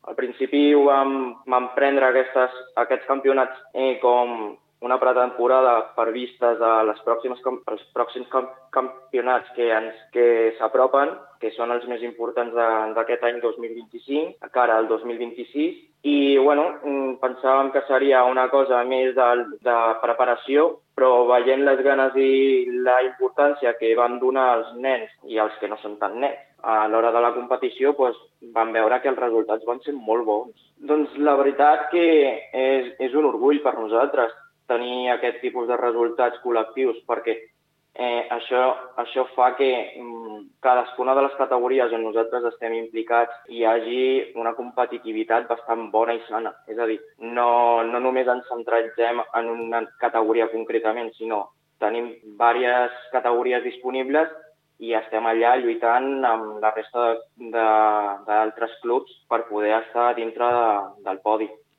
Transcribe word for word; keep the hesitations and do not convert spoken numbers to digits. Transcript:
Al principi ho vam, vam prendre aquestes, aquests campionats eh, com una pretemporada per vistes a les pròximes, els pròxims campionats que ens que s'apropen, que són els més importants d'aquest any dos mil vint-i-cinc, a cara al dos mil vint-i-sis, i bueno, pensàvem que seria una cosa més de, de preparació, però veient les ganes i la importància que van donar els nens i els que no són tan nens a l'hora de la competició, doncs, vam veure que els resultats van ser molt bons. Doncs la veritat que és, és un orgull per nosaltres tenir aquest tipus de resultats col·lectius, perquè eh, això, això fa que mm, cadascuna de les categories on nosaltres estem implicats hi hagi una competitivitat bastant bona i sana. És a dir, no, no només ens centralitzem en una categoria concretament, sinó tenim diverses categories disponibles i estem allà lluitant amb la resta d'altres clubs per poder estar dintre de, del podi.